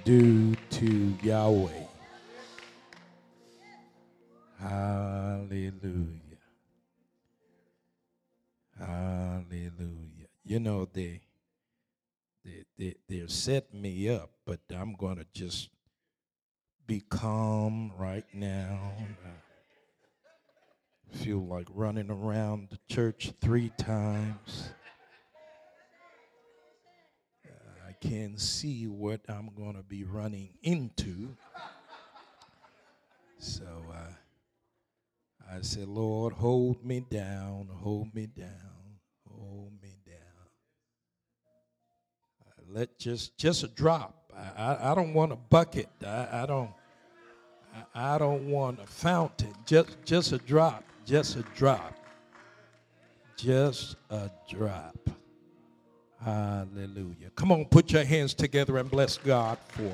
due to Yahweh. Hallelujah. Hallelujah. You know, they're setting me up, but I'm going to just be calm right now. I feel like running around the church 3 times. I can't see what I'm going to be running into. So I said, Lord, hold me down, hold me down, hold me down. Let just a drop. I don't want a bucket. I don't want a fountain. Just a drop. Just a drop. Just a drop. Hallelujah. Come on, put your hands together and bless God for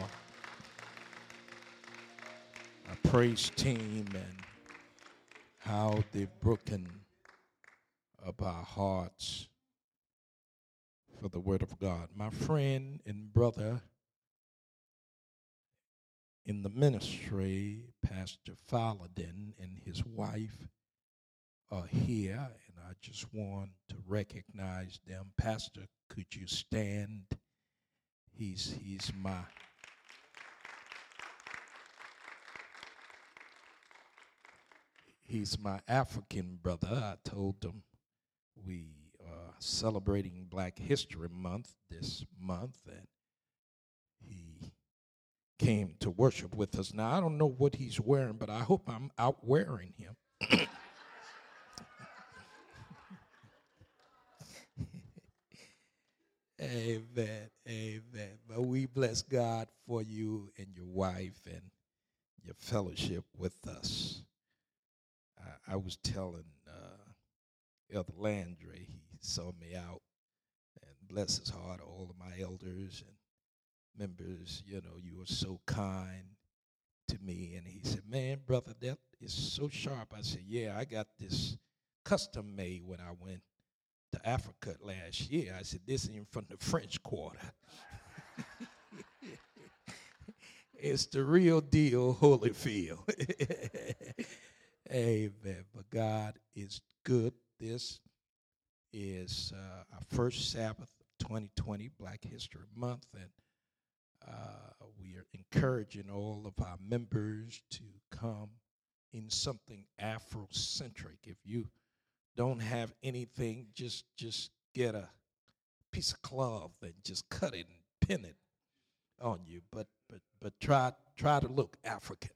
a praise team and how they've broken up our hearts for the word of God. My friend and brother in the ministry, Pastor Faladin, and his wife are here, and I just want to recognize them. Pastor, could you stand? He's my African brother. I told him we are celebrating Black History Month this month, and he came to worship with us. Now, I don't know what he's wearing, but I hope I'm out wearing him. Amen, amen. But we bless God for you and your wife and your fellowship with us. I was telling Elder Landry, he saw me out, and bless his heart, all of my elders and members, you know, you were so kind to me. And he said, man, brother, that is so sharp. I said, yeah, I got this custom made when I went to Africa last year. I said, this ain't from the French Quarter. It's the real deal, Holyfield. Amen. But God is good. This is our first Sabbath of 2020, Black History Month, and we are encouraging all of our members to come in something Afrocentric. If you don't have anything, just get a piece of cloth and just cut it and pin it on you. But try to look African.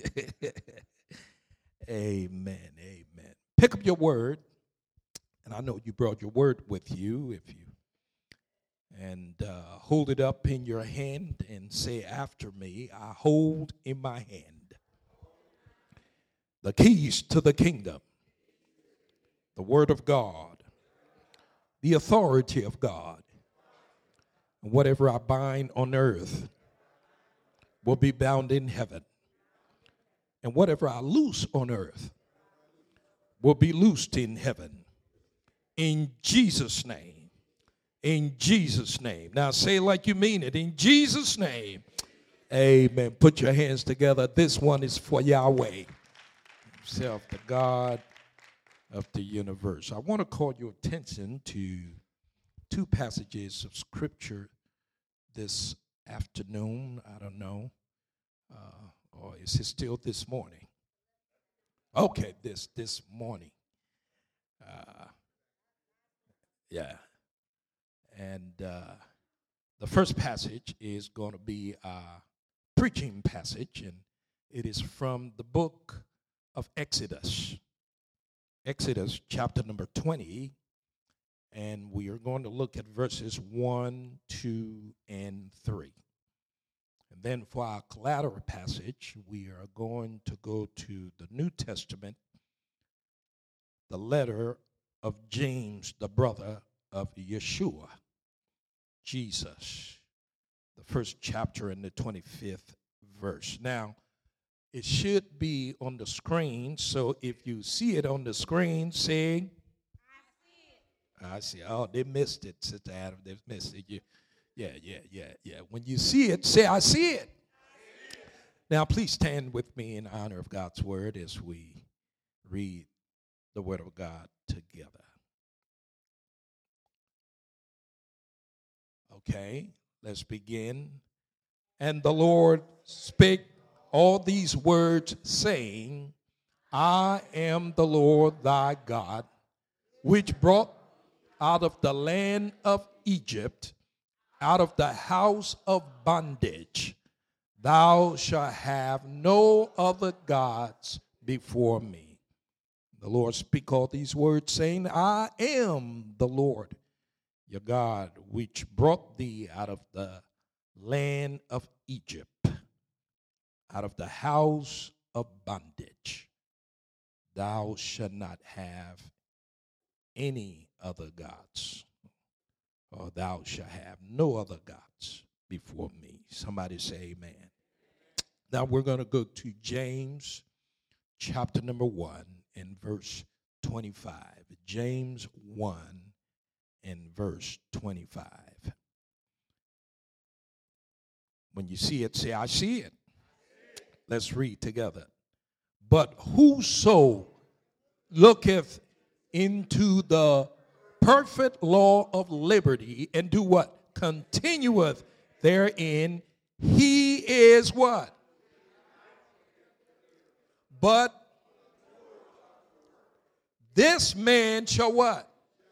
Amen. Amen. Pick up your word, and I know you brought your word with you. And hold it up in your hand and say after me, I hold in my hand the keys to the kingdom, the word of God, the authority of God. And whatever I bind on earth will be bound in heaven. And whatever I loose on earth will be loosed in heaven. In Jesus' name. In Jesus' name. Now say it like you mean it. In Jesus' name. Amen. Put your hands together. This one is for Yahweh himself, the God of the universe. I want to call your attention to 2 passages of scripture this afternoon. I don't know. Or is it still this morning? Okay, this morning. Yeah. And the first passage is going to be a preaching passage, and it is from the book of Exodus. Exodus chapter number 20, and we are going to look at verses 1, 2, and 3. And then for our collateral passage, we are going to go to the New Testament, the letter of James, the brother of Yeshua, Jesus, the first chapter and the 25th verse. Now, it should be on the screen, so if you see it on the screen, say, I see it. Oh, they missed it, Sister Adam. They missed it. Yeah. When you see it, say, I see it. Now, please stand with me in honor of God's word as we read the word of God together. Okay, let's begin. And the Lord spake all these words, saying, I am the Lord thy God, which brought out of the land of Egypt, out of the house of bondage. Thou shalt have no other gods before me. The Lord speak all these words, saying, I am the Lord your God, which brought thee out of the land of Egypt, out of the house of bondage. Thou shalt not have any other gods, or thou shalt have no other gods before me. Somebody say amen. Now we're going to go to James chapter number 1 and verse 25. James 1 and verse 25. When you see it, say, I see it. Let's read together. But whoso looketh into the perfect law of liberty and do what? Continueth therein, he is what? But this man shall what?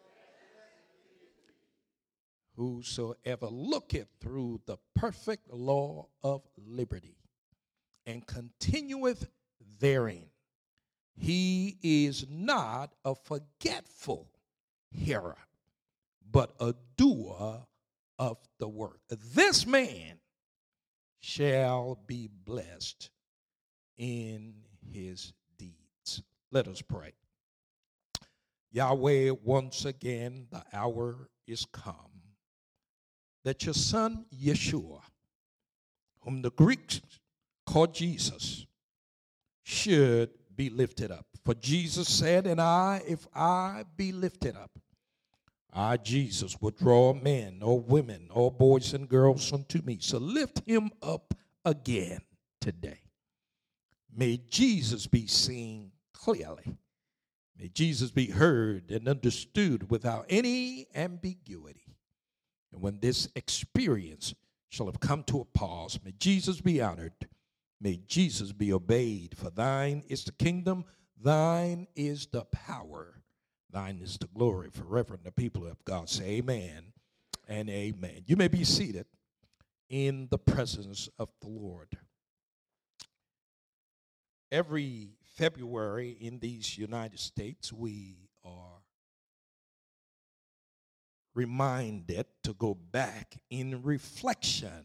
Whosoever looketh through the perfect law of liberty and continueth therein, he is not a forgetful hearer, but a doer of the work. This man shall be blessed in his deeds. Let us pray. Yahweh, once again, the hour is come that your son Yeshua, whom the Greeks call Jesus, should be lifted up. For Jesus said, and if I be lifted up, I, Jesus, will draw men or women or boys and girls unto me. So lift him up again today. May Jesus be seen clearly. May Jesus be heard and understood without any ambiguity. And when this experience shall have come to a pause, may Jesus be honored. May Jesus be obeyed. For thine is the kingdom, thine is the power, thine is the glory forever. And the people of God say amen and amen. You may be seated in the presence of the Lord. Every February in these United States, we are reminded to go back in reflection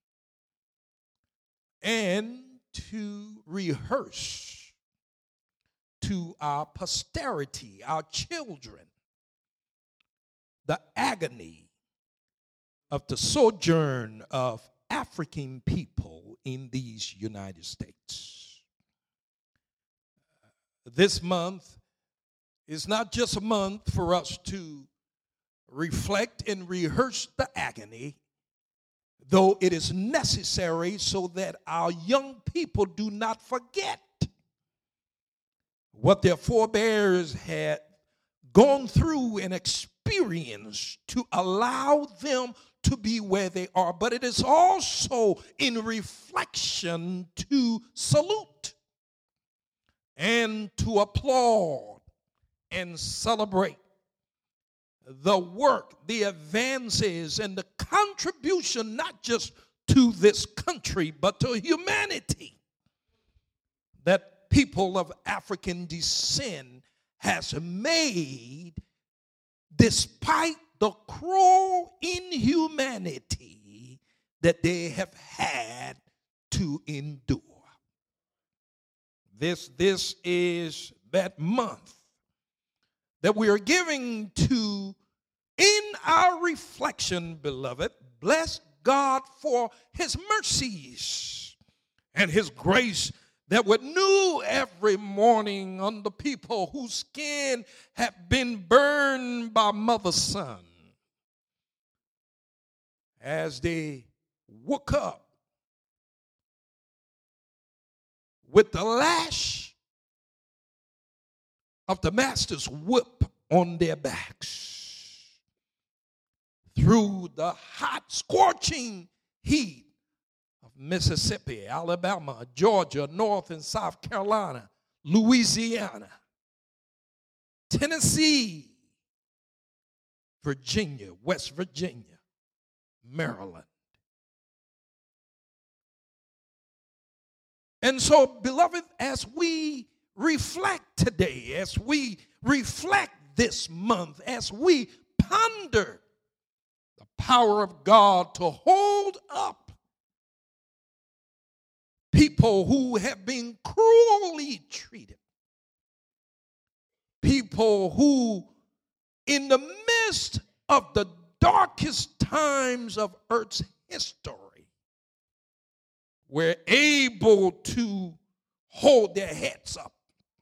and to rehearse to our posterity, our children, the agony of the sojourn of African people in these United States. This month is not just a month for us to reflect and rehearse the agony, though it is necessary so that our young people do not forget what their forebears had gone through and experienced to allow them to be where they are. But it is also in reflection to salute and to applaud and celebrate the work, the advances, and the contribution not just to this country, but to humanity that people of African descent has made despite the cruel inhumanity that they have had to endure. This is that month that we are giving to, in our reflection, beloved. Bless God for his mercies and his grace that were new every morning on the people whose skin have been burned by mother sun. as they woke up with the lash of the master's whip on their backs through the hot, scorching heat of Mississippi, Alabama, Georgia, North and South Carolina, Louisiana, Tennessee, Virginia, West Virginia, Maryland. And so, beloved, as we reflect today, as we reflect this month, as we ponder the power of God to hold up people who have been cruelly treated, people who, in the midst of the darkest times of Earth's history, were able to hold their heads up,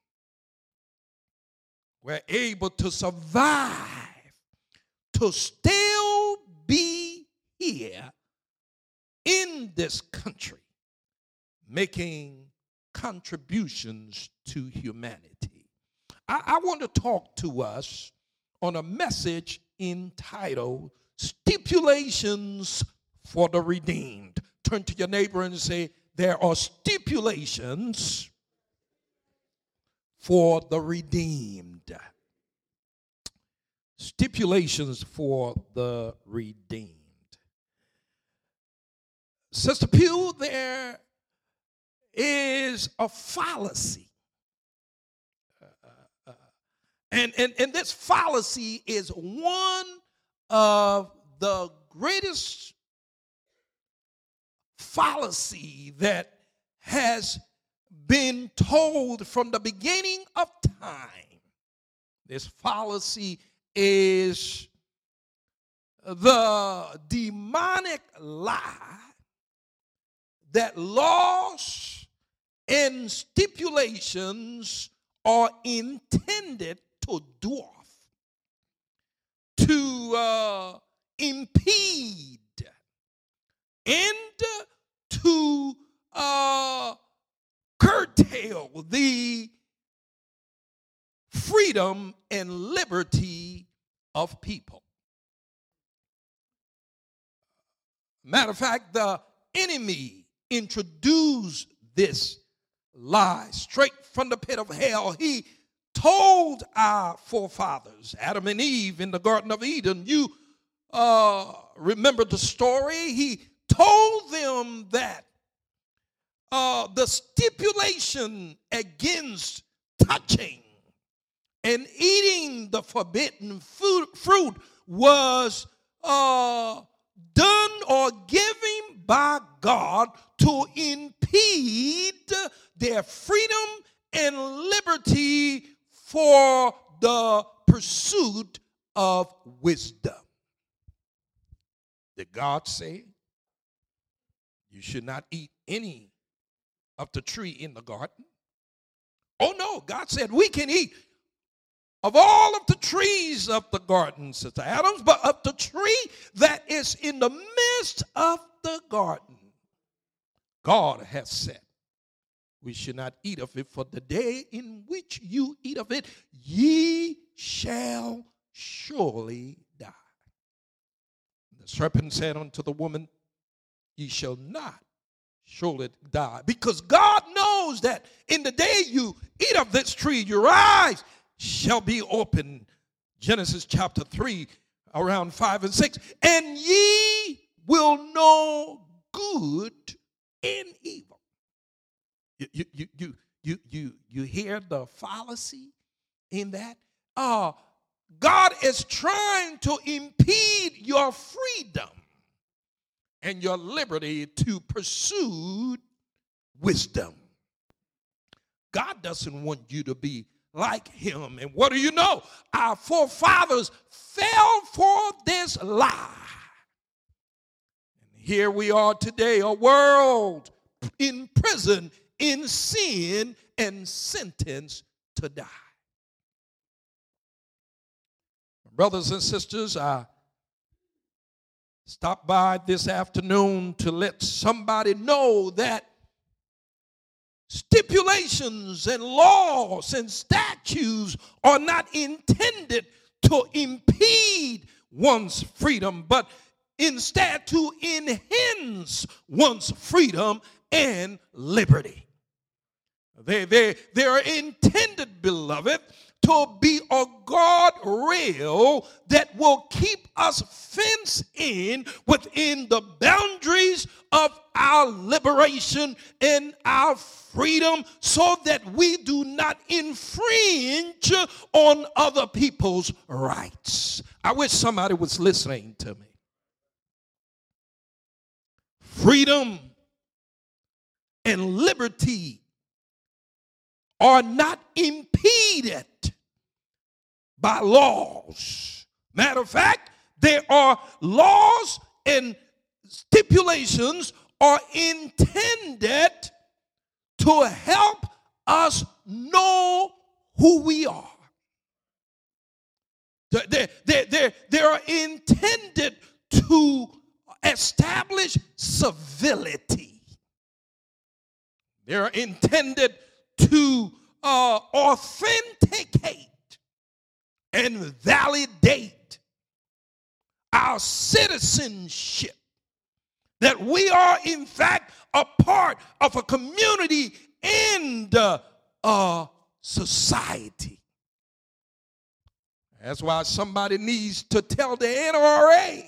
were able to survive, to still be here in this country, making contributions to humanity. I want to talk to us on a message entitled Stipulations for the Redeemed. Turn to your neighbor and say, there are stipulations for the redeemed. Stipulations for the redeemed. Sister Pugh, there is a fallacy. And this fallacy is one of the greatest fallacy that has been told from the beginning of time. This fallacy is the demonic lie that laws and stipulations are intended to dwarf, to impede, and to curtail the freedom and liberty of people. Matter of fact, the enemy introduced this lie straight from the pit of hell. He told our forefathers, Adam and Eve, in the Garden of Eden, you remember the story? He told them that the stipulation against touching and eating the forbidden fruit was done or given by God to impede their freedom and liberty for the pursuit of wisdom. Did God say you should not eat any of the tree in the garden? Oh no, God said we can eat of all of the trees of the garden, Sister Adams, but of the tree that is in the midst of the garden, God has said we should not eat of it, for the day in which you eat of it, ye shall surely die. The serpent said unto the woman, ye shall not surely die, because God knows that in the day you eat of this tree, your eyes shall be open. Genesis chapter 3, around 5 and 6. And ye will know good and evil. You hear the fallacy in that? God is trying to impede your freedom and your liberty to pursue wisdom. God doesn't want you to be like him. And what do you know? Our forefathers fell for this lie. And here we are today, a world in prison, in sin, and sentenced to die. Brothers and sisters, I Stop by this afternoon to let somebody know that stipulations and laws and statutes are not intended to impede one's freedom, but instead to enhance one's freedom and liberty. They are intended, beloved, to be a guardrail that will keep us fenced in within the boundaries of our liberation and our freedom, so that we do not infringe on other people's rights. I wish somebody was listening to me. Freedom and liberty are not impeded by laws. Matter of fact, there are laws and stipulations are intended to help us know who we are. They are intended to establish civility. They are intended to authenticate and validate our citizenship, that we are in fact a part of a community and a society. That's why somebody needs to tell the NRA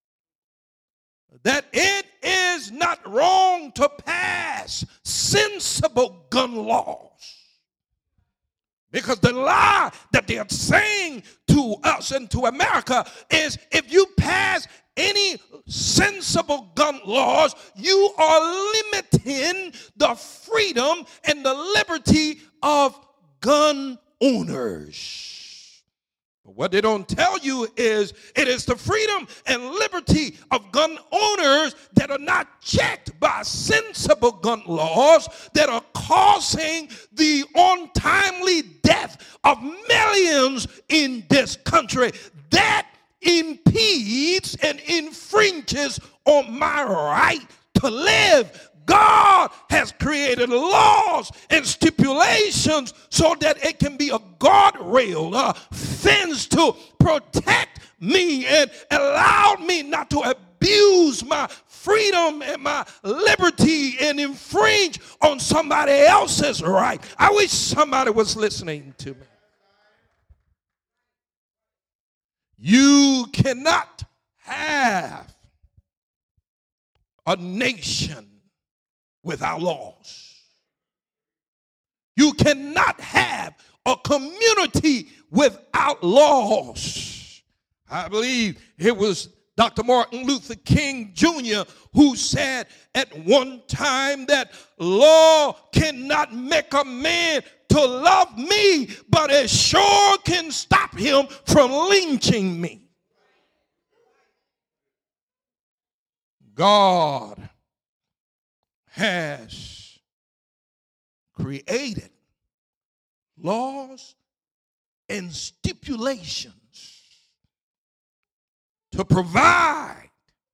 that it is not wrong to pass sensible gun laws. Because the lie that they're saying to us and to America is, if you pass any sensible gun laws, you are limiting the freedom and the liberty of gun owners. But what they don't tell you is, it is the freedom and liberty of gun owners that are not checked by sensible gun laws that are causing the untimely death of millions in this country. That impedes and infringes on my right to live. God has created laws and stipulations so that it can be a guardrail, a fence to protect me and allow me not to abuse my freedom and my liberty and infringe on somebody else's right. I wish somebody was listening to me. You cannot have a nation without laws. You cannot have a community without laws. I believe it was Dr. Martin Luther King Jr. who said at one time that law cannot make a man to love me, but it sure can stop him from lynching me. God has created laws and stipulations to provide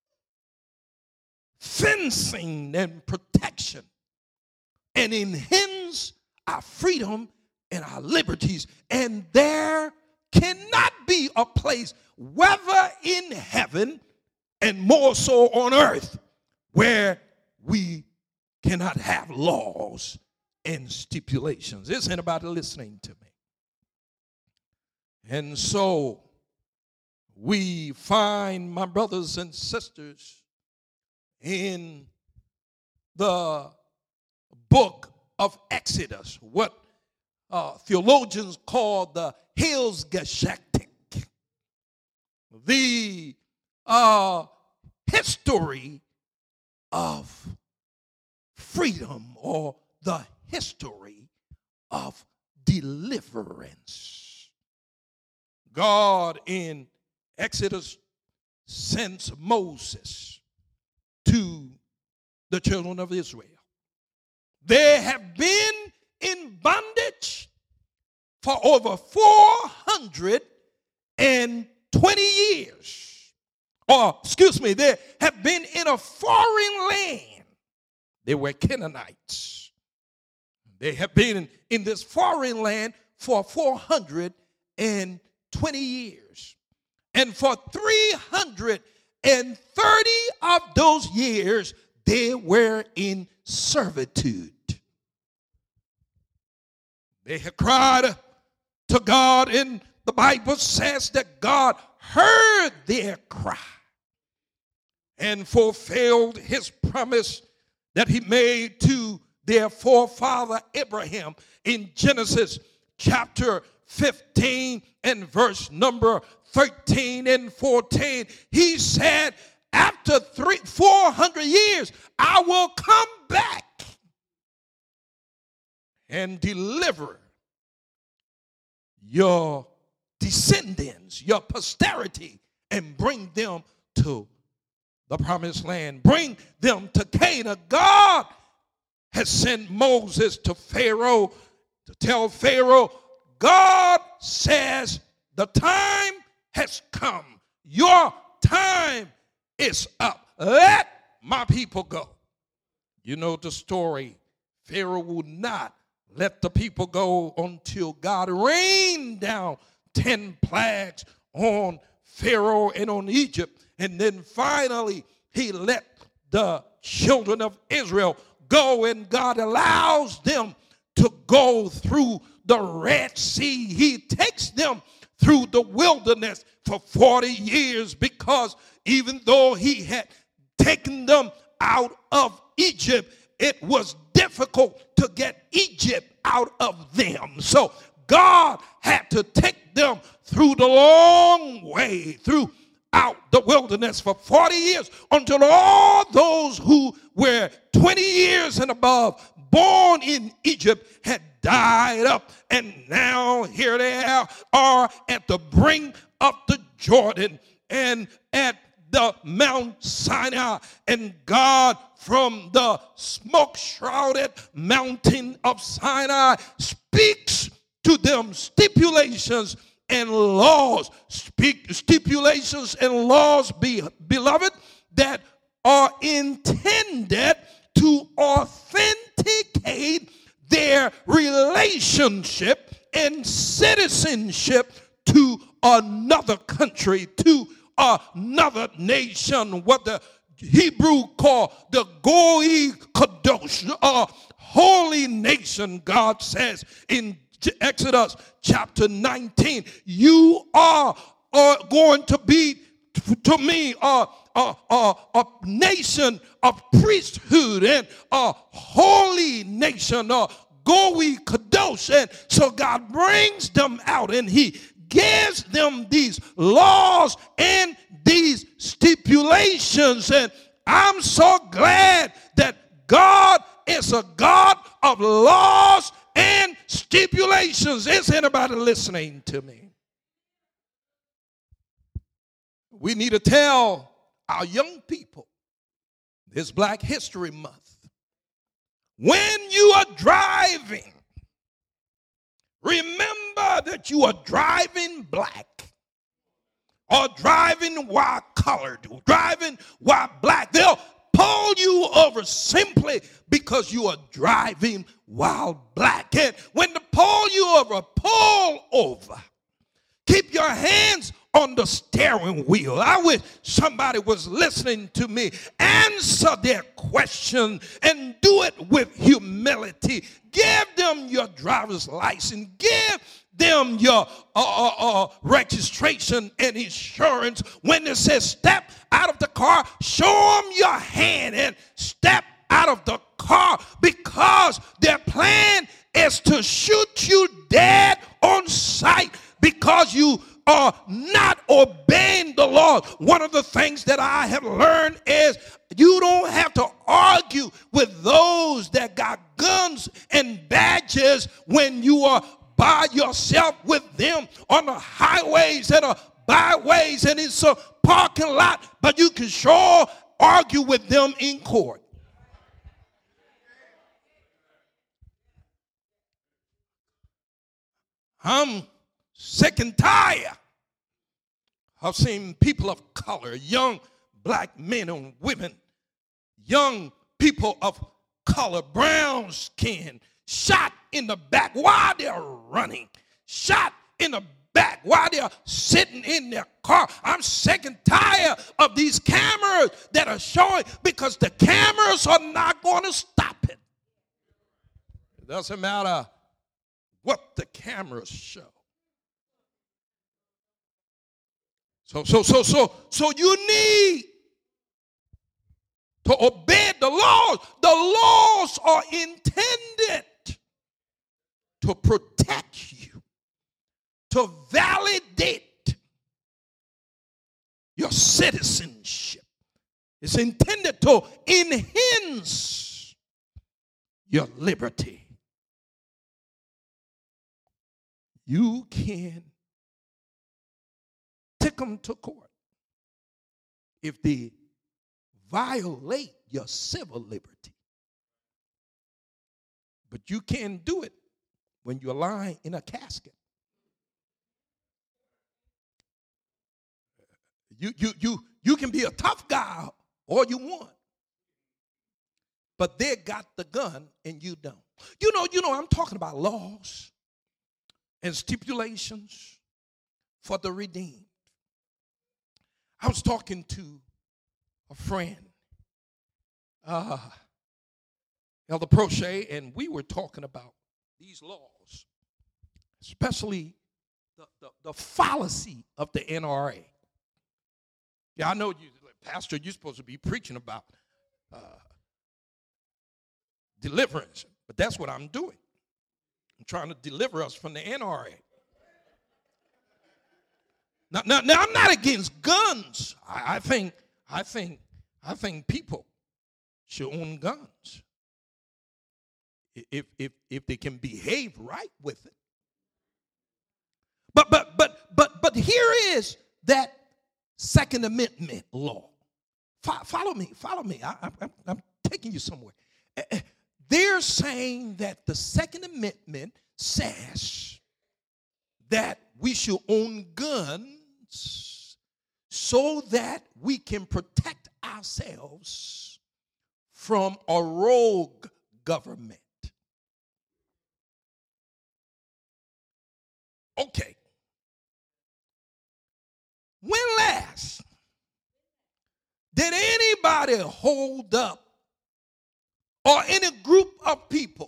fencing and protection and enhance our freedom and our liberties. And there cannot be a place, whether in heaven and more so on earth, where we cannot have laws and stipulations. Is anybody listening to me? And so we find, my brothers and sisters, in the book of Exodus, what theologians call the Heilsgeschichte, the history of freedom, or the history of deliverance. God in Exodus sends Moses to the children of Israel. They have been in bondage for over 420 years they have been in a foreign land. They were Canaanites. They have been in this foreign land for 420 years. And for 330 of those years, they were in servitude. They had cried to God, and the Bible says that God heard their cry and fulfilled his promise that he made to their forefather Abraham in Genesis chapter 15 and verse number 13 and 14. He said, after 400 years, I will come back and deliver your descendants, your posterity, and bring them to the promised land. Bring them to Canaan. God has sent Moses to Pharaoh to tell Pharaoh, God says the time has come. Your time is up. Let my people go. You know the story. Pharaoh would not let the people go until God rained down 10 plagues on Pharaoh and on Egypt. And then finally, he let the children of Israel go, and God allows them to go through the Red Sea. He takes them through the wilderness for 40 years because even though he had taken them out of Egypt, it was difficult to get Egypt out of them. So God had to take them through the long way, throughout the wilderness for 40 years until all those who were 20 years and above, born in Egypt, had died up. And now here they are at the brink of the Jordan and at the Mount Sinai, and God from the smoke-shrouded mountain of Sinai speaks to them stipulations and laws. Stipulations and laws, beloved, that are intended to authenticate their relationship and citizenship to another country, to another nation, what the Hebrew call the Goy Kadosh, holy nation. God says in Exodus chapter 19, you are going to be to me a nation of priesthood and a holy nation, Goy Kadosh. And so God brings them out and he gives them these laws and these stipulations. And I'm so glad that God is a God of laws and stipulations. Is anybody listening to me? We need to tell our young people this Black History Month, when you are driving, remember that you are driving black, or driving while colored, or driving while black. They'll pull you over simply because you are driving while black. And when they pull you over, pull over. Keep your hands on the steering wheel. I wish somebody was listening to me. Answer their question and do it with humility. Give them your driver's license. Give them your registration and insurance. When it says step out of the car, show them your hand and step out of the car, because their plan is to shoot you dead on sight because you are not obeying the law. One of the things that I have learned is you don't have to argue with those that got guns and badges when you are by yourself with them on the highways and the byways and it's a parking lot, but you can sure argue with them in court. I'm sick and tired I've seen people of color, young black men and women, young people of color, brown skin, shot in the back while they're running, shot in the back while they're sitting in their car. I'm sick and tired of these cameras that are showing, because the cameras are not going to stop it. It doesn't matter what the cameras show. So you need to obey the laws. The laws are intended to protect you, to validate your citizenship. It's intended to enhance your liberty. You can take them to court if they violate your civil liberty. But you can't do it when you're lying in a casket. You can be a tough guy all you want, but they got the gun and you don't. You know, I'm talking about laws and stipulations for the redeemed. I was talking to a friend, Elder Prochet, and we were talking about these laws, especially the fallacy of the NRA. Yeah, I know you, Pastor, you're supposed to be preaching about deliverance, but that's what I'm doing. I'm trying to deliver us from the NRA. Now I'm not against guns. I think people should own guns if they can behave right with it. But here is that Second Amendment law. Follow me. I'm taking you somewhere. They're saying that the Second Amendment says that we should own guns so that we can protect ourselves from a rogue government. Okay. When last did anybody hold up, or any group of people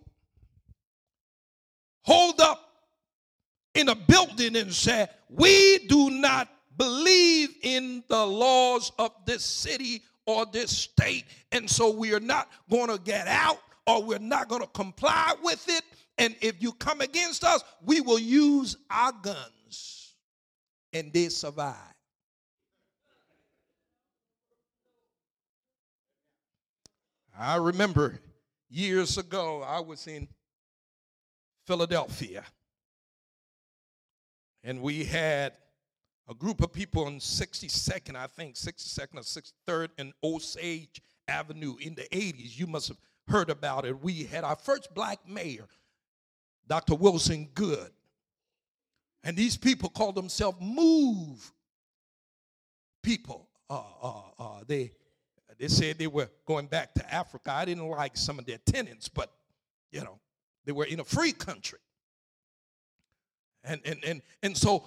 hold up in a building and say, we do not believe in the laws of this city or this state, and so we are not going to get out, or we're not going to comply with it, and if you come against us, we will use our guns, and they survive? I remember years ago, I was in Philadelphia, and we had a group of people on 62nd, I think, 62nd or 63rd and Osage Avenue in the 80s. You must have heard about it. We had our first black mayor, Dr. Wilson Good. And these people called themselves MOVE people. They said they were going back to Africa. I didn't like some of their tenets, but, you know, they were in a free country. And so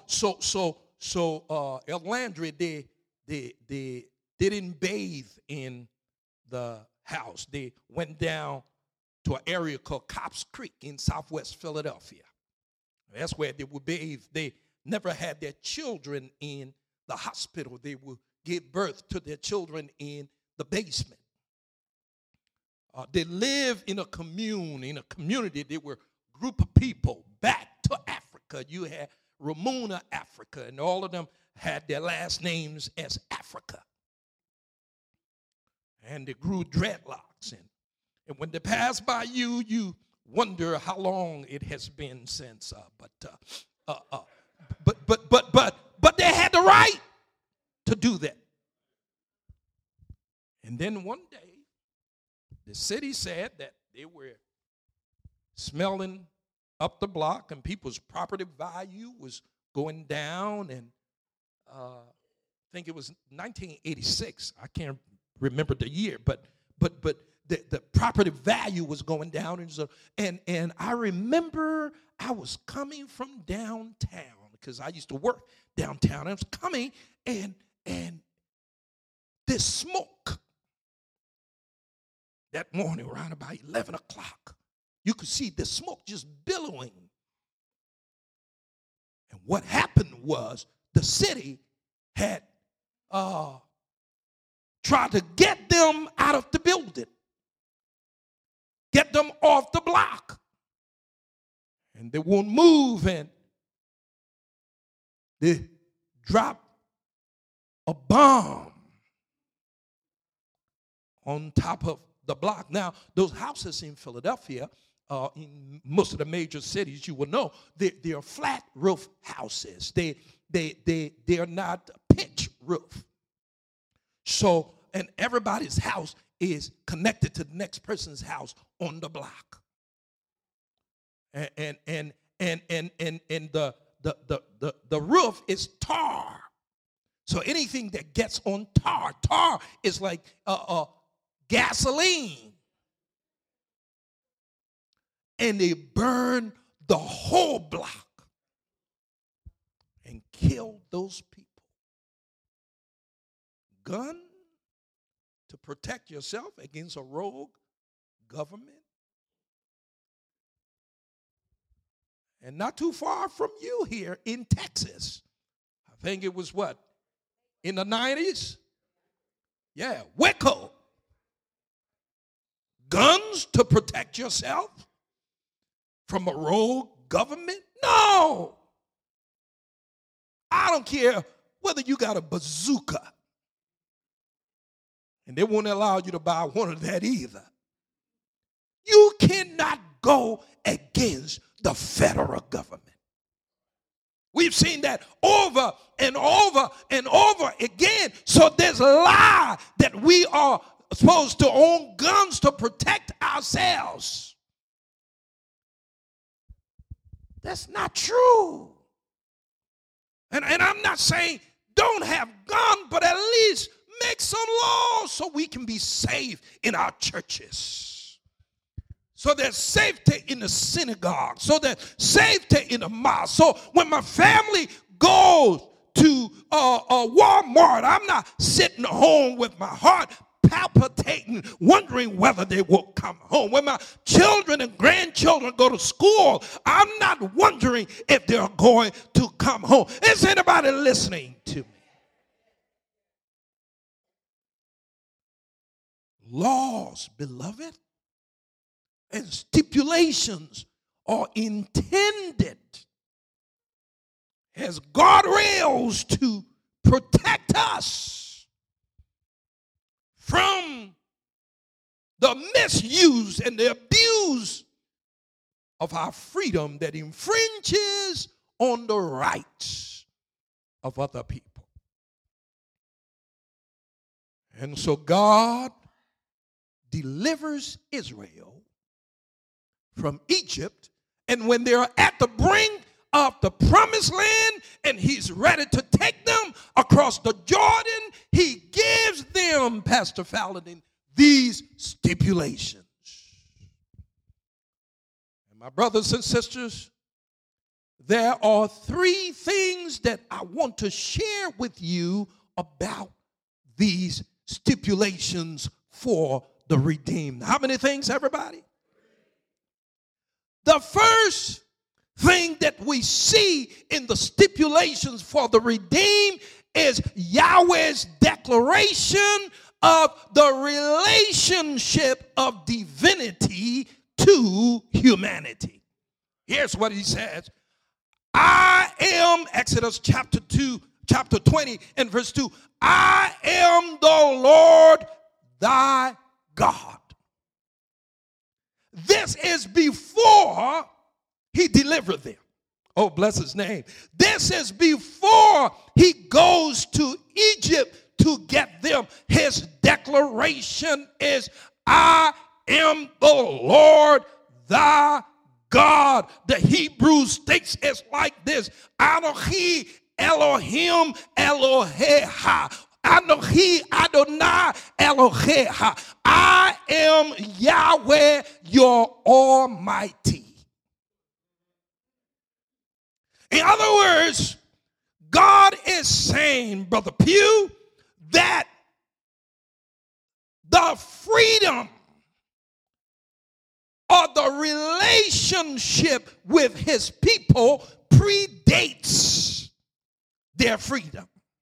El Landry, they didn't bathe in the house. They went down to an area called Cops Creek in southwest Philadelphia. That's where they would bathe. They never had their children in the hospital. They would give birth to their children in the basement. They live in a community. They were a group of people back to Africa. You had Ramona Africa, and all of them had their last names as Africa. And they grew dreadlocks. And when they pass by you, you wonder how long it has been since. But they had the right to do that. And then one day, the city said that they were smelling up the block and people's property value was going down, and think it was 1986. I can't remember the year, but the property value was going down, and I remember I was coming from downtown because I used to work downtown. I was coming, and this smoke that morning around about 11 o'clock, you could see the smoke just billowing. And what happened was the city had tried to get them out of the building, get them off the block. And they won't move, and they drop a bomb on top of the block. Now, those houses in Philadelphia, in most of the major cities, you will know, they are flat roof houses. They are not pitch roof. So, and everybody's house is connected to the next person's house on the block. And the roof is tar. So anything that gets on tar is like gasoline. And they burn the whole block and kill those people. Gun to protect yourself against a rogue government. And not too far from you here in Texas. I think it was what? In the 90s? Yeah, Waco. Guns to protect yourself from a rogue government? No. I don't care whether you got a bazooka. And they won't allow you to buy one of that either. You cannot go against the federal government. We've seen that over and over and over again. So there's a lie that we are supposed to own guns to protect ourselves. That's not true. And I'm not saying don't have guns, but at least make some laws so we can be safe in our churches. So there's safety in the synagogue. So there's safety in the mosque. So when my family goes to Walmart, I'm not sitting home with my heart palpitating, wondering whether they will come home. When my children and grandchildren go to school, I'm not wondering if they're going to come home. Is anybody listening to me? Laws, beloved, and stipulations are intended as guardrails to protect us from the misuse and the abuse of our freedom that infringes on the rights of other people. And so God delivers Israel from Egypt, and when they're at the brink of the promised land and he's ready to take them across the Jordan, he gives them, Pastor Fallon, these stipulations. And my brothers and sisters, there are three things that I want to share with you about these stipulations for the redeemed. How many things, everybody? The first thing that we see in the stipulations for the redeemed is Yahweh's declaration of the relationship of divinity to humanity. Here's what he says. I am, Exodus chapter 20 and verse 2. I am the Lord thy God. This is before he delivered them. Oh, bless his name. This is before he goes to Egypt to get them. His declaration is, I am the Lord thy God. The Hebrew states it's like this. Anochi Elohim Eloheha. Anohi Adonai Eloheha. I am Yahweh, your Almighty. In other words, God is saying, Brother Pugh, that the freedom or the relationship with his people predates their freedom.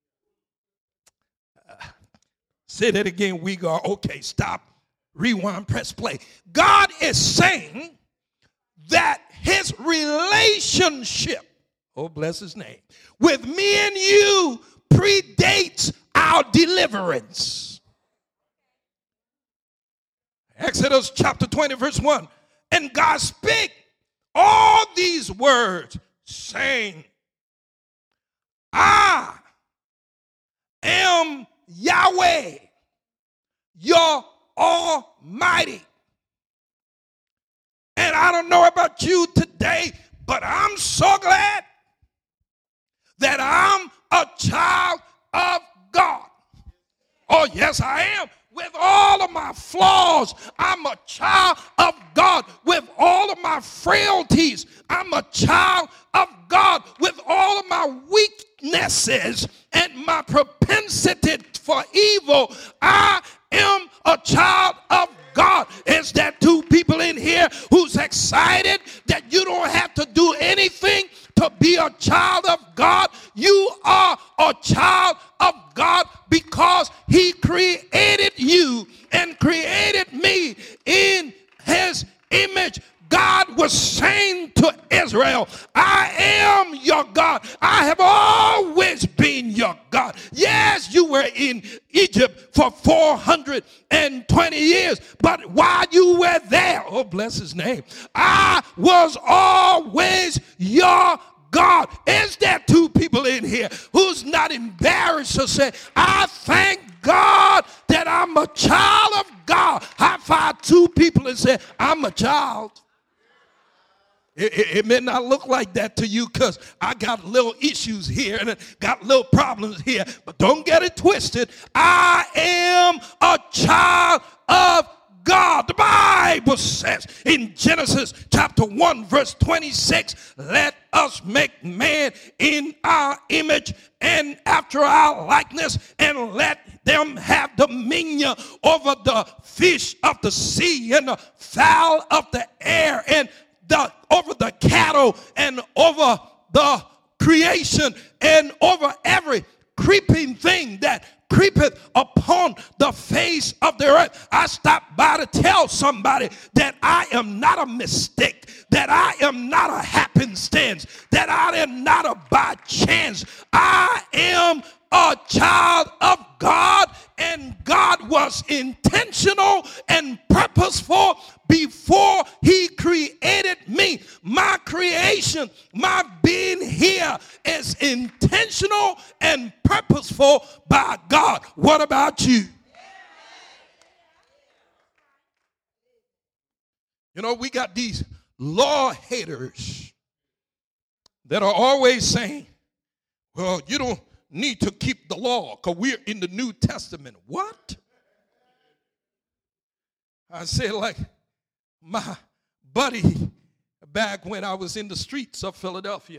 Say that again, we go, okay, stop, rewind, press play. God is saying that his relationship, oh bless his name, with me and you predates our deliverance. Exodus chapter 20 verse 1. And God spake all these words, saying, I am Yahweh, your Almighty. And I don't know about you today, but I'm so glad that I'm a child of God. Oh, yes, I am. With all of my flaws, I'm a child of God. With all of my frailties, I'm a child of God. With all of my weaknesses and my propensity for evil, I am a child of God. Is there two people in here who's excited that you don't have to do anything to be a child of God? You are a child of God because he created you and created me in his image. God was saying to Israel, I am your God. I have always been your God. Yes, you were in Egypt for 420 years, but while you were there, oh bless his name, I was always your God. Is there two people in here who's not embarrassed to say, I thank God that I'm a child of God? High five two people and say, I'm a child. It may not look like that to you because I got little issues here and got little problems here, but don't get it twisted. I am a child of God. The Bible says in Genesis chapter 1 verse 26, let us make man in our image and after our likeness, and let them have dominion over the fish of the sea and the fowl of the air and over the cattle and over the creation and over every creeping thing that creepeth upon the face of the earth. I stopped by to tell somebody that I am not a mistake, that I am not a happenstance, that I am not a by chance. I am a child of God, and God was intentional and purposeful before he created me. My creation, my being here is intentional and purposeful by God. What about you? You know, we got these law haters that are always saying, well, you don't need to keep the law because we're in the New Testament. What? I said, like my buddy back when I was in the streets of Philadelphia,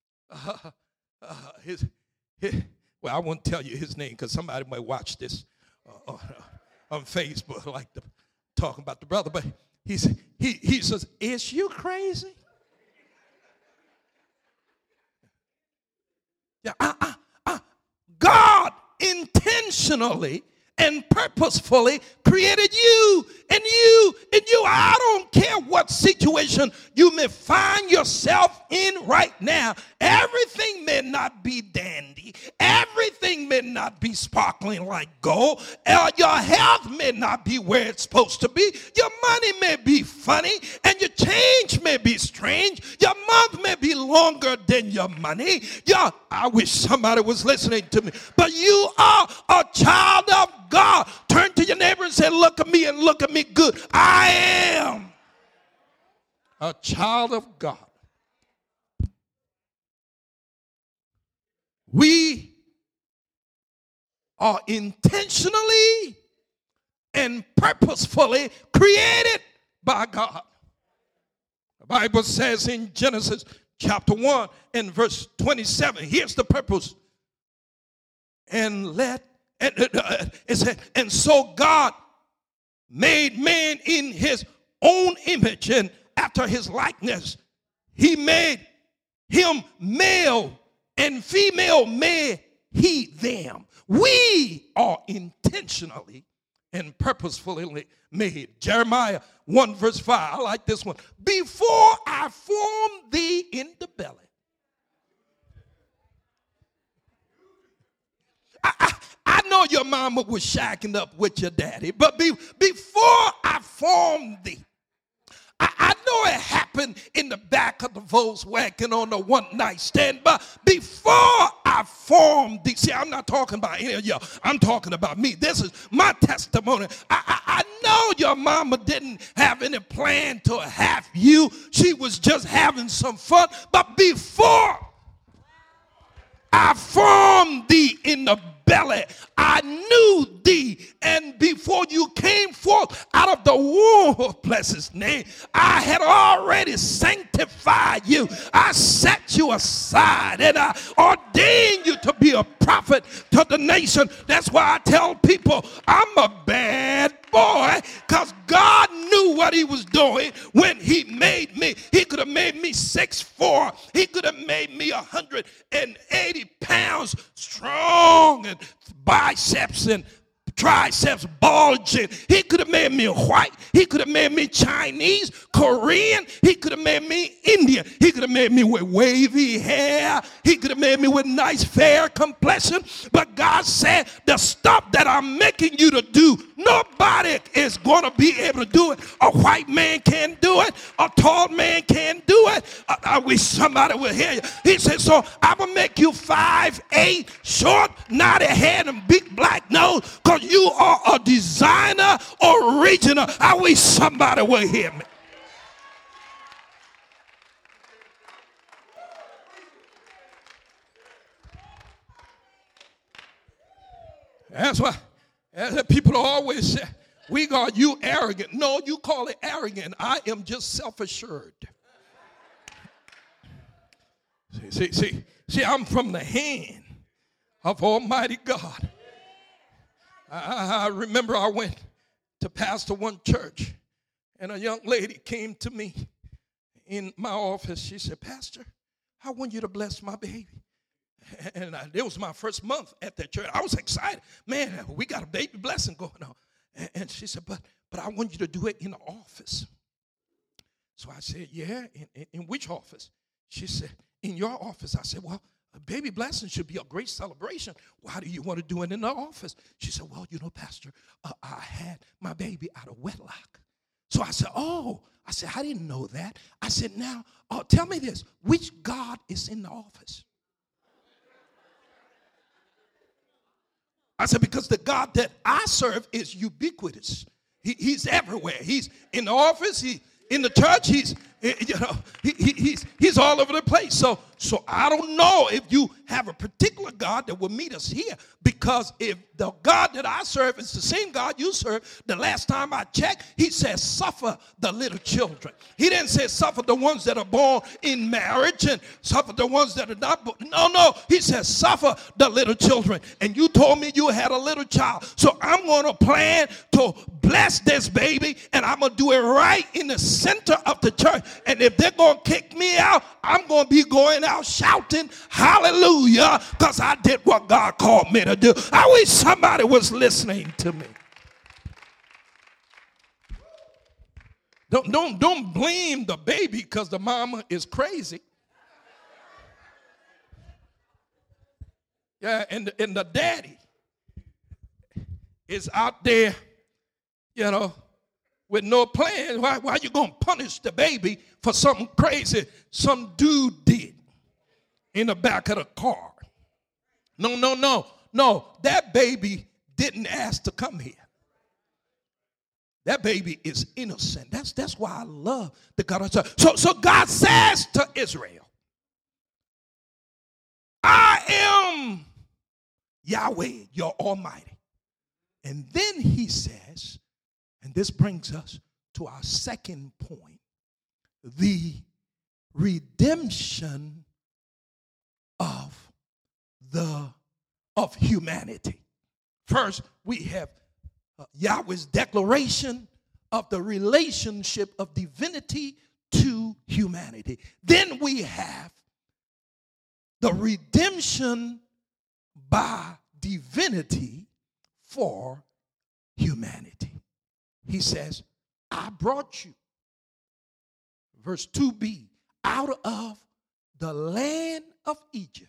well, I won't tell you his name because somebody might watch this on Facebook, like to talk about the brother, but he says, is you crazy? Yeah, God intentionally and purposefully created you and you and you. I don't care what situation you may find yourself in right now. Everything may not be dandy. Everything may not be sparkling like gold. Your health may not be where it's supposed to be. Your money may be funny and your change may be strange. Your month may be longer than your money. I wish somebody was listening to me. But you are a child of God. Turn to your neighbor and say, look at me and look at me good. I am a child of God. We are intentionally and purposefully created by God. The Bible says in Genesis chapter 1 and verse 27, here's the purpose. And so God made man in his own image and after his likeness. He made him male and female made he them. We are intentionally and purposefully made. Jeremiah 1 verse 5. I like this one. Before I formed thee in the belly. I know your mama was shacking up with your daddy, but before I formed thee, I know it happened in the back of the Volkswagen on the one night stand, but before I formed thee, see, I'm not talking about any of y'all. I'm talking about me. This is my testimony. I know your mama didn't have any plan to have you. She was just having some fun, but before I formed thee in the belly, I knew thee, and before you came forth out of the womb, bless his name, I had already sanctified you. I set you aside, and I ordained you to be a prophet to the nation. That's why I tell people I'm a bad boy, because God knew what he was doing when he made me. He could have made me 6'4". He could have made me 180 pounds strong and biceps and triceps bulging. He could have made me white. He could have made me Chinese, Korean. He could have made me Indian. He could have made me with wavy hair. He could have made me with nice fair complexion. But God said, the stuff that I'm making you to do, nobody is going to be able to do it. A white man can't do it. A tall man can't do it. I wish somebody would hear you. He said, so I'm going to make you 5'8", short, knotty head, and big black nose, because you are a designer original. I wish somebody would hear me. That's why people always say, we got you arrogant. No, you call it arrogant. I am just self-assured. See, I'm from the hand of Almighty God. I remember I went to pastor one church, and a young lady came to me in my office. She said, Pastor, I want you to bless my baby. And it was my first month at that church. I was excited. Man, we got a baby blessing going on. And she said, but I want you to do it in the office. So I said, yeah, in which office? She said, in your office. I said, well, a baby blessing should be a great celebration. Why do you want to do it in the office? She said, well, you know, Pastor, I had my baby out of wedlock. So I said, oh. I said, I didn't know that. I said, now, tell me this. Which God is in the office? I said, because the God that I serve is ubiquitous. He's everywhere. He's in the office. He's in the church. He's all over the place. So I don't know if you have a particular God that will meet us here, because if the God that I serve is the same God you serve, the last time I checked, he says suffer the little children. He didn't say suffer the ones that are born in marriage and suffer the ones that are not born. No, he says suffer the little children. And you told me you had a little child. So I'm going to plan to bless this baby, and I'm going to do it right in the center of the church. And if they're going to kick me out, I'm going to be going out shouting hallelujah, because I did what God called me to do. I wish somebody was listening to me. Don't blame the baby because the mama is crazy. Yeah, and the daddy is out there, with no plan. Why are you going to punish the baby for something crazy some dude did in the back of the car? No. That baby didn't ask to come here. That baby is innocent. That's why I love the God of church. So God says to Israel, I am Yahweh, your Almighty. And then he says, and this brings us to our second point, the redemption of humanity. First, we have Yahweh's declaration of the relationship of divinity to humanity. Then we have the redemption by divinity for humanity. He says, I brought you, verse 2b, out of the land of Egypt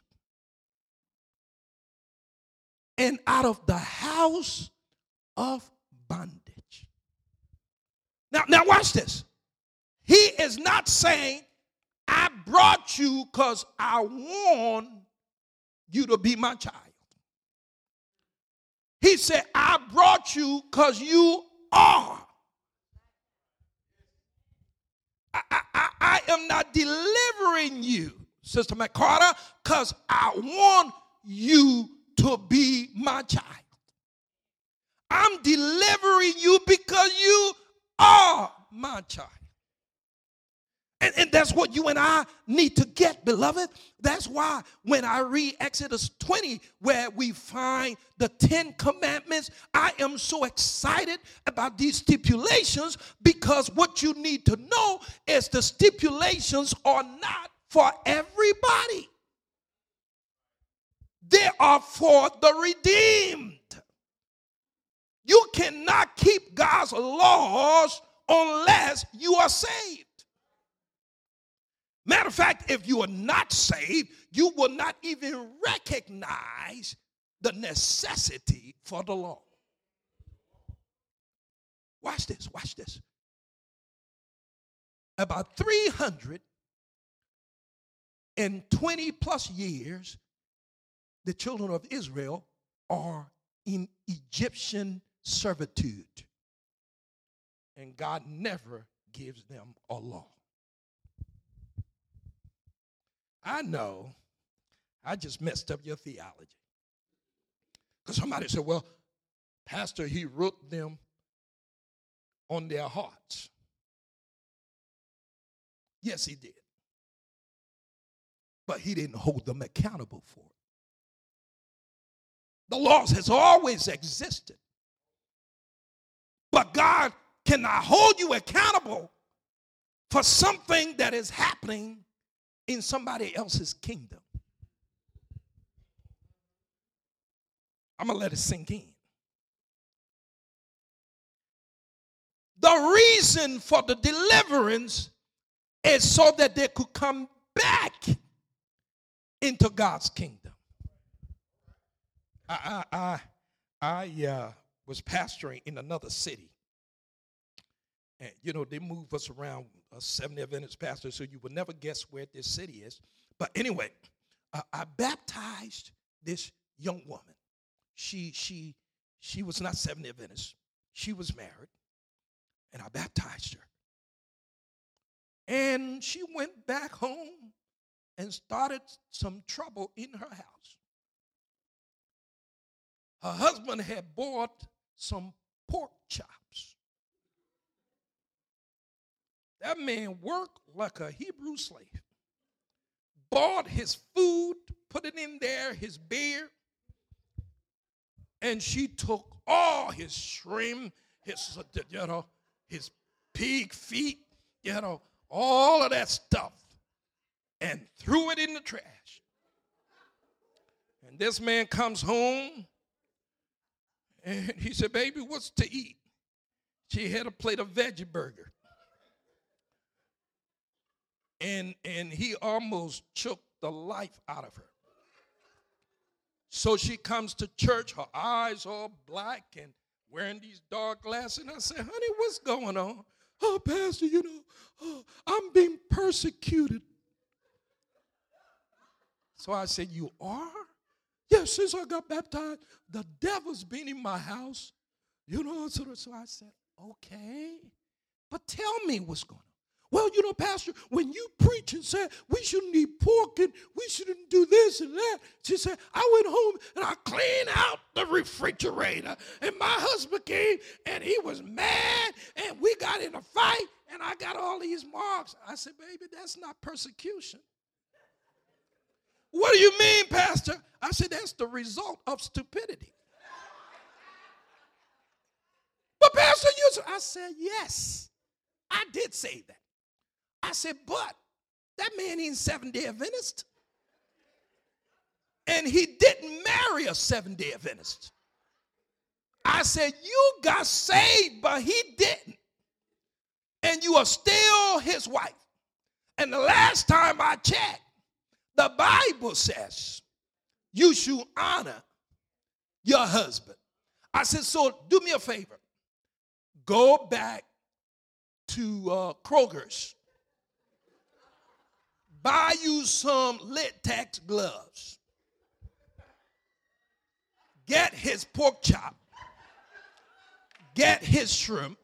and out of the house of bondage. Now watch this. He is not saying, I brought you because I want you to be my child. He said, I brought you because you are. I am not delivering you, Sister McCarter, because I want you to be my child. I'm delivering you because you are my child. And that's what you and I need to get, beloved. That's why when I read Exodus 20, where we find the 10 commandments, I am so excited about these stipulations, because what you need to know is the stipulations are not for everybody. They are for the redeemed. You cannot keep God's laws unless you are saved. Matter of fact, if you are not saved, you will not even recognize the necessity for the law. Watch this, watch this. About 320 plus years, the children of Israel are in Egyptian servitude. And God never gives them a law. I know I just messed up your theology. Because somebody said, well, Pastor, he wrote them on their hearts. Yes, he did. But he didn't hold them accountable for it. The laws has always existed. But God cannot hold you accountable for something that is happening in somebody else's kingdom. I'm going to let it sink in. The reason for the deliverance is so that they could come back into God's kingdom. I was pastoring in another city. And, you know, they move us around, Seventh-day Adventist pastor, so you will never guess where this city is. But anyway, I baptized this young woman. She was not Seventh-day Adventist. She was married, and I baptized her. And she went back home and started some trouble in her house. Her husband had bought some pork chops. That man worked like a Hebrew slave. Bought his food, put it in there, his beer, and she took all his shrimp, his pig feet, all of that stuff, and threw it in the trash. And this man comes home, and he said, baby, what's to eat? She had a plate of veggie burger. And he almost choked the life out of her. So she comes to church, her eyes all black and wearing these dark glasses. And I said, honey, what's going on? Oh, Pastor, I'm being persecuted. So I said, you are? Yes, since I got baptized, the devil's been in my house. So I said, okay, but tell me what's going on. well, Pastor, when you preach and said we shouldn't eat pork and we shouldn't do this and that, she said, I went home and I cleaned out the refrigerator. And my husband came and he was mad and we got in a fight and I got all these marks. I said, baby, that's not persecution. What do you mean, Pastor? I said, that's the result of stupidity. But Pastor, I said, yes, I did say that. I said, but that man ain't Seventh-day Adventist. And he didn't marry a Seventh-day Adventist. I said, you got saved, but he didn't. And you are still his wife. And the last time I checked, the Bible says you should honor your husband. I said, so do me a favor. Go back to Kroger's. Buy you some latex gloves. Get his pork chop. Get his shrimp.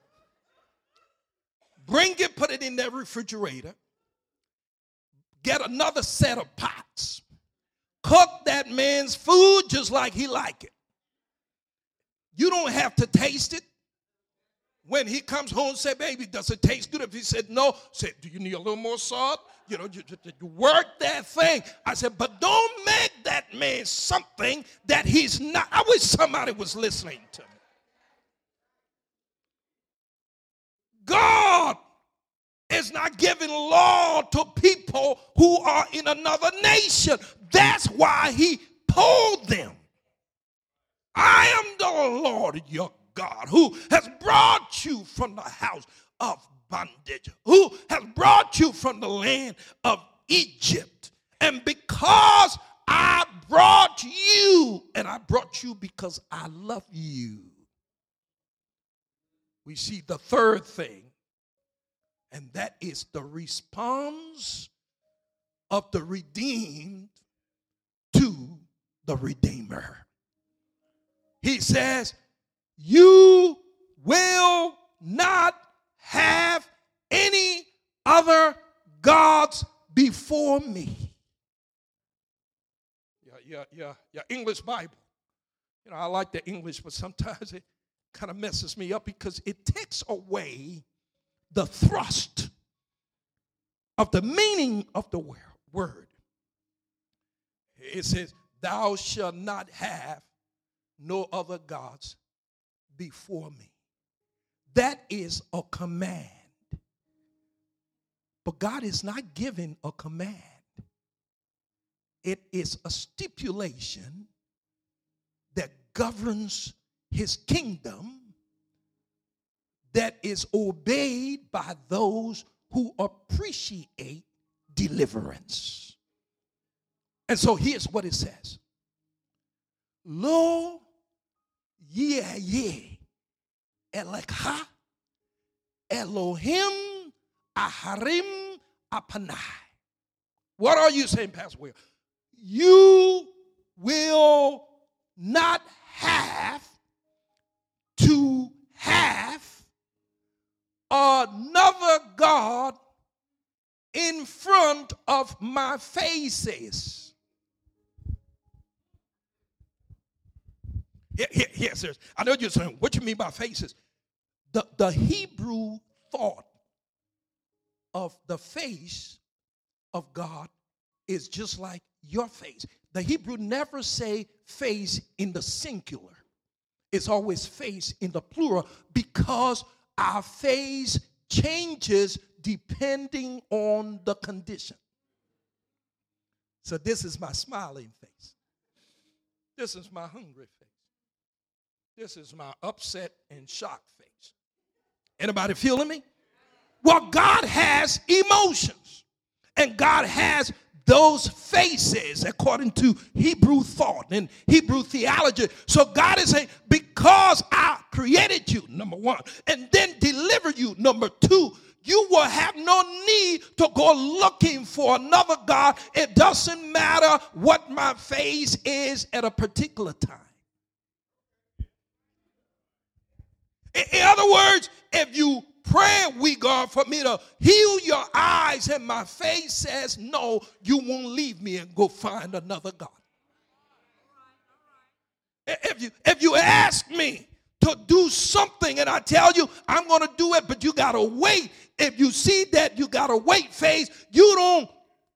Bring it, put it in that refrigerator. Get another set of pots. Cook that man's food just like he like it. You don't have to taste it. When he comes home, say, baby, does it taste good? If he said no, say, do you need a little more salt? You work that thing. I said, but don't make that man something that he's not. I wish somebody was listening to me. God is not giving law to people who are in another nation. That's why he told them, I am the Lord your God who has brought you from the house of bondage, who has brought you from the land of Egypt. And because I brought you, and I brought you because I love you. We see the third thing, and that is the response of the redeemed to the Redeemer. He says, you will not have any other gods before me. Yeah, English Bible. I like the English, but sometimes it kind of messes me up because it takes away the thrust of the meaning of the word. It says, thou shalt not have no other gods before me. That is a command. But God is not giving a command. It is a stipulation that governs his kingdom that is obeyed by those who appreciate deliverance. And so here's what it says. Lo yeh Elekha Elohim Aharim Apanai. What are you saying, Pastor Will? You will not have to have another God in front of my faces. Here, sirs. I know you're saying, what you mean by faces? The Hebrew thought of the face of God is just like your face. The Hebrew never say face in the singular. It's always face in the plural because our face changes depending on the condition. So this is my smiling face. This is my hungry face. This is my upset and shocked face. Anybody feeling me? Well, God has emotions. And God has those faces according to Hebrew thought and Hebrew theology. So God is saying, because I created you, number one, and then delivered you, number two, you will have no need to go looking for another God. It doesn't matter what my face is at a particular time. In other words, if you praying, we God, for me to heal your eyes, and my faith says, no, you won't leave me and go find another God. If you ask me to do something and I tell you I'm going to do it, but you got to wait. If you see that you got to wait phase, you don't.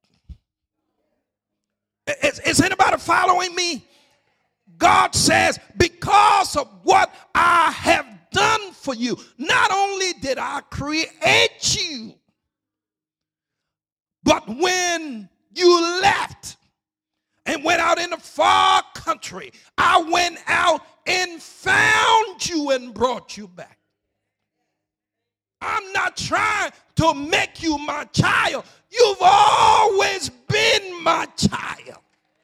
Is anybody following me? God says, because of what I have done for you, not only did I create you, but when you left and went out in the far country, I went out and found you and brought you back. I'm not trying to make you my child. You've always been my child.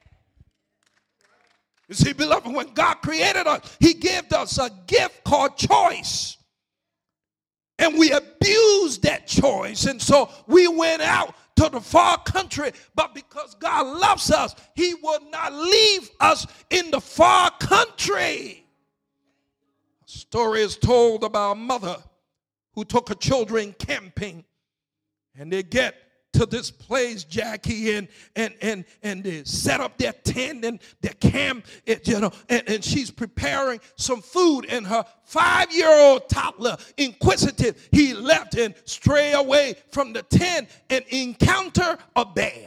You see, beloved, when God created us, he gave us a gift called choice. And we abused that choice. And so we went out to the far country. But because God loves us, he will not leave us in the far country. A story is told about a mother who took her children camping. And they get to this place, Jackie, and they set up their tent and their camp, and she's preparing some food, and her 5-year-old toddler, inquisitive, he left and stray away from the tent and encounter a bear.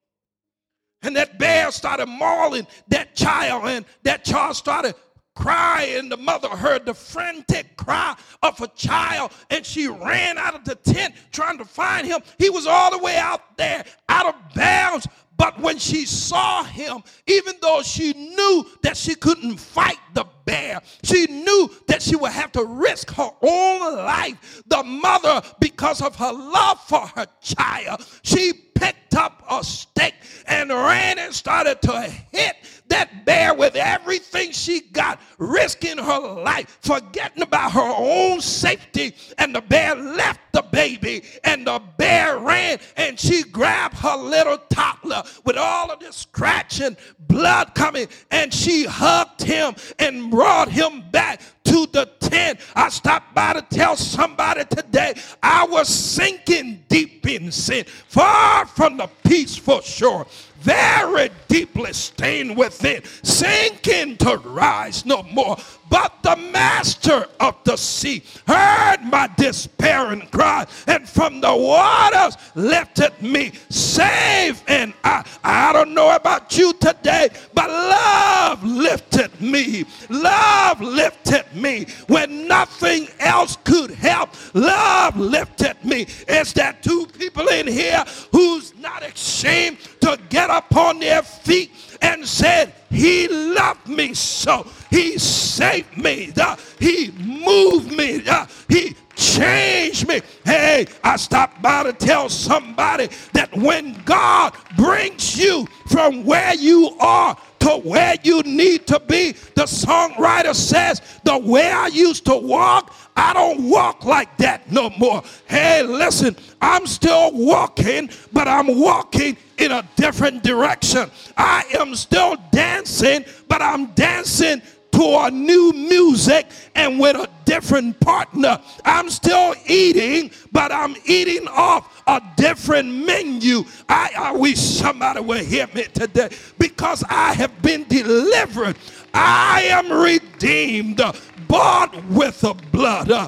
And that bear started mauling that child, and that child started crying, and the mother heard the frantic cry of a child, and she ran out of the tent trying to find him. He was all the way out there, out of bounds. But when she saw him, even though she knew that she couldn't fight the bear, she knew that she would have to risk her own life. The mother, because of her love for her child, she picked up a stick and ran and started to hit that bear with everything she got, risking her life, forgetting about her own safety. And the bear left the baby, and the bear ran, and she grabbed her little toddler with all of this scratch and blood coming, and she hugged him and brought him back to the tent. I stopped by to tell somebody today, I was sinking deep in sin, far from the peaceful shore, very deeply stained within, sinking to rise no more. But the master of the sea heard my despairing cry, and from the waters lifted me safe. And I don't know about you today, but love lifted me. Love lifted me when nothing else could help. Love lifted me. Is there two people in here who's not ashamed to get up on their feet and said, he loved me so, he saved me, he moved me, he changed me? Hey, I stopped by to tell somebody that when God brings you from where you are to where you need to be, the songwriter says, the way I used to walk, I don't walk like that no more. Hey, listen, I'm still walking, but I'm walking in a different direction. I am still dancing, but I'm dancing to a new music and with a different partner. I'm still eating, but I'm eating off a different menu. I wish somebody would hear me today, because I have been delivered. I am redeemed, bought with the blood.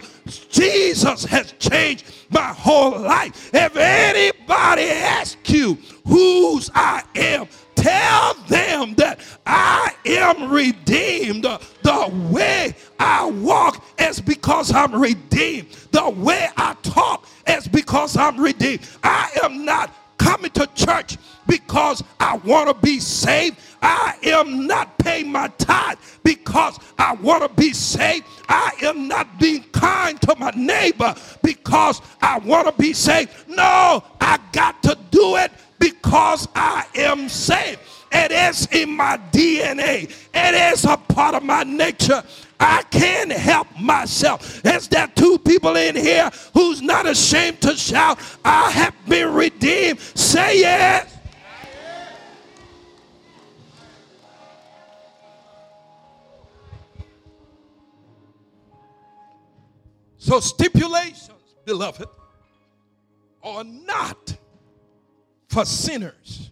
Jesus has changed my whole life. If anybody asks you whose I am, tell them that I am redeemed. The way I walk is because I'm redeemed. The way I talk is because I'm redeemed. I am not coming to church because I want to be saved. I am not paying my tithe because I want to be saved. I am not being kind to my neighbor because I want to be saved. No, I got to do it because I am saved. It is in my DNA. It is a part of my nature. I can't help myself. Is there two people in here who's not ashamed to shout, I have been redeemed? Say yes. So stipulations beloved, are not for sinners.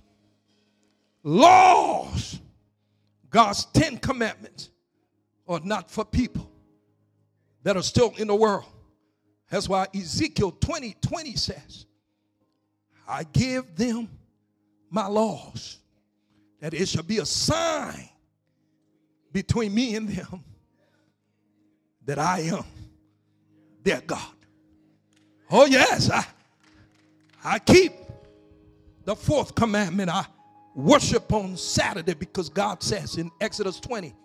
Laws, God's 10 commandments, are not for people that are still in the world. That's why Ezekiel 20:20 says, I give them my laws, that it shall be a sign between me and them that I am their God. Oh yes, I keep the 4th commandment. I worship on Saturday because God says in Exodus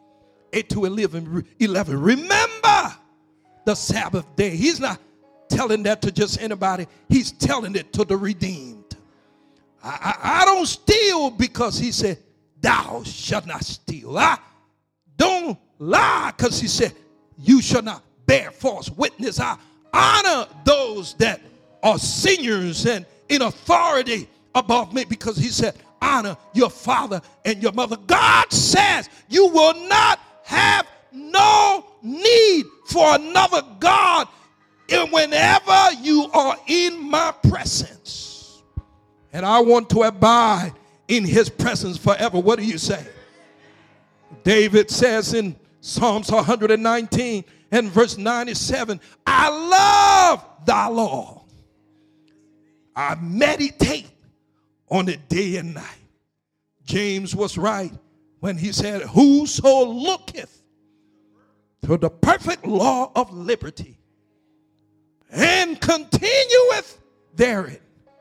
20:8-11, remember the Sabbath day. He's not telling that to just anybody. He's telling it to the redeemed. I don't steal because he said, thou shalt not steal. I don't lie because he said, you shall not bear false witness. I honor those that are seniors and in authority above me because he said, honor your father and your mother. God says you will not have no need for another God whenever you are in my presence. And I want to abide in his presence forever. What do you say? David says in Psalms 119 and verse 97, I love thy law. I meditate on it day and night. James was right when he said, whoso looketh to the perfect law of liberty and continueth therein,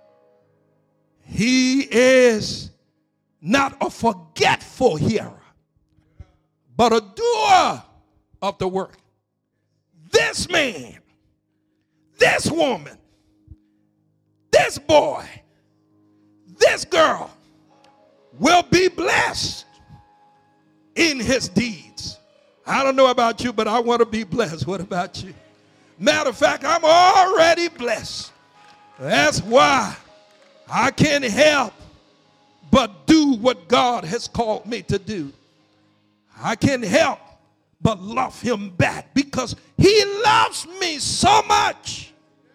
he is not a forgetful hearer, but a doer of the work. This man, this woman, this boy, this girl will be blessed in his deeds. I don't know about you, but I want to be blessed. What about you? Matter of fact, I'm already blessed. That's why I can't help but do what God has called me to do. I can't help but love him back because he loves me so much.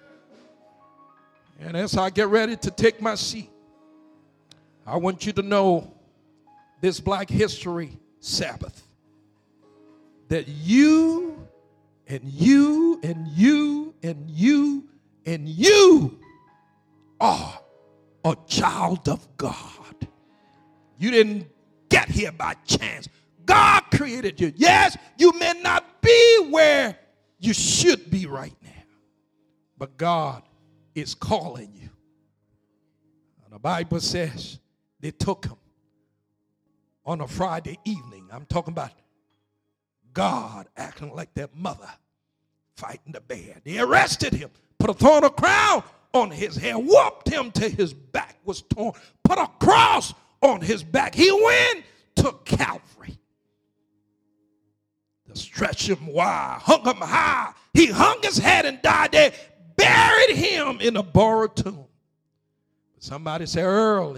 And as I get ready to take my seat, I want you to know this Black History Sabbath, that you and you and you and you and you are a child of God. You didn't get here by chance. God created you. Yes, you may not be where you should be right now, but God is calling you. And the Bible says they took him on a Friday evening. I'm talking about God acting like their mother fighting the bear. They arrested him, put a thorn of crown on his head, whooped him till his back was torn, put a cross on his back. He went to Calvary. They stretched him wide, hung him high. He hung his head and died there, buried him in a borrowed tomb. Somebody say early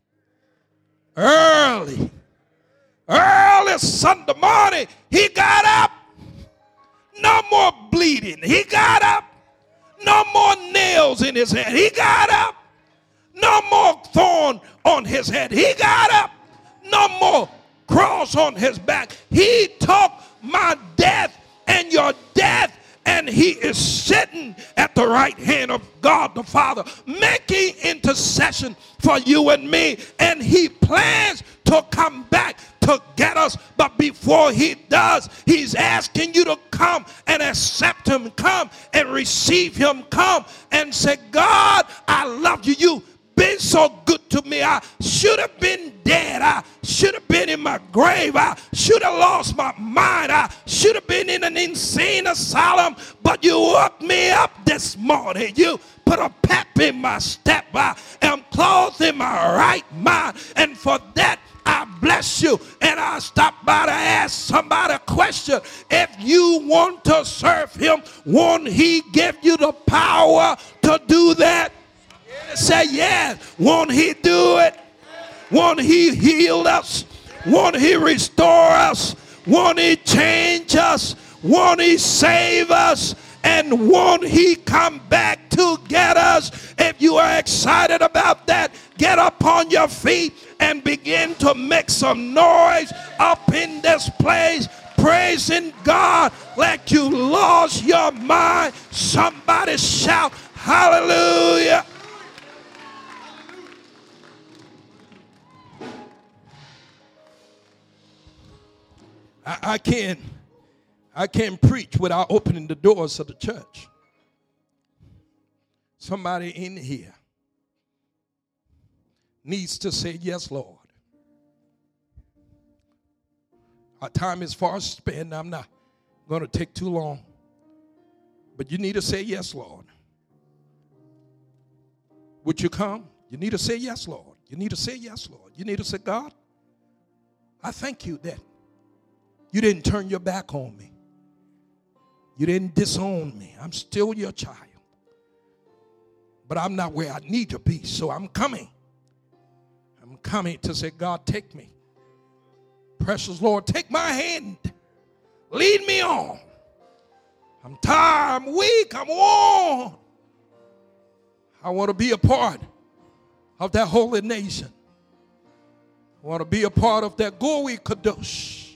Sunday morning, he got up. No more bleeding. He got up. No more nails in his head. He got up. No more thorn on his head. He got up. No more cross on his back. He took my death and your death, and he is sitting at the right hand of God the Father, making intercession for you and me. And he plans to come back to get us. But before he does, he's asking you to come and accept him. Come and receive him. Come and say, God, I love you. You've been so good to me. I should have been dead. I should have been in my grave. I should have lost my mind. I should have been in an insane asylum. But you woke me up this morning. You put a pep in my step. I am clothed in my right mind. And for that, I bless you. And I stopped by to ask somebody a question. If you want to serve him, won't he give you the power to do that? Say yes. Won't he do it? Won't he heal us? Won't he restore us? Won't he change us? Won't he save us? And won't he come back to get us. If you are excited about that, get up on your feet and begin to make some noise up in this place, praising God like you lost your mind. Somebody shout hallelujah. I can't preach without opening the doors of the church. Somebody in here needs to say, yes, Lord. Our time is far spent. I'm not going to take too long. But you need to say, yes, Lord. Would you come? You need to say, yes, Lord. You need to say, yes, Lord. You need to say, God, I thank you that you didn't turn your back on me. You didn't disown me. I'm still your child. But I'm not where I need to be, so I'm coming. I'm coming to say, God, take me. Precious Lord, take my hand. Lead me on. I'm tired. I'm weak. I'm worn. I want to be a part of that holy nation. I want to be a part of that Goy Kadosh.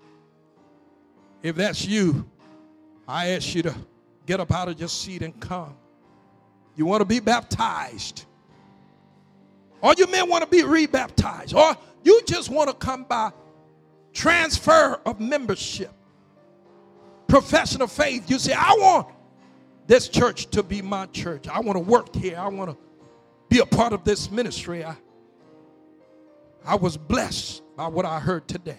If that's you, I ask you to get up out of your seat and come. You want to be baptized. Or you may want to be rebaptized. Or you just want to come by transfer of membership. Profession of faith. You say, I want this church to be my church. I want to work here. I want to be a part of this ministry. I was blessed by what I heard today.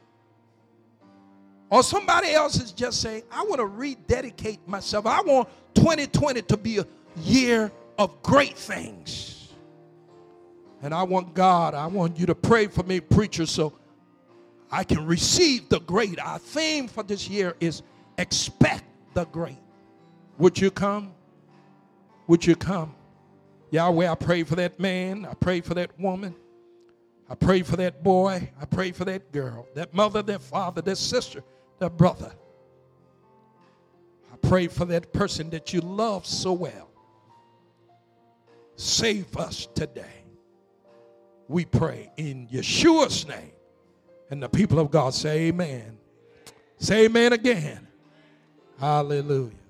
Or somebody else is just saying, I want to rededicate myself. I want 2020 to be a year of great things. And I want you to pray for me, preacher, so I can receive the great. Our theme for this year is expect the great. Would you come? Would you come? Yahweh, I pray for that man. I pray for that woman. I pray for that boy. I pray for that girl, that mother, that father, that sister, that brother. I pray for that person that you love so well. Save us today. We pray in Yeshua's name. And the people of God say amen. Say amen again. Hallelujah.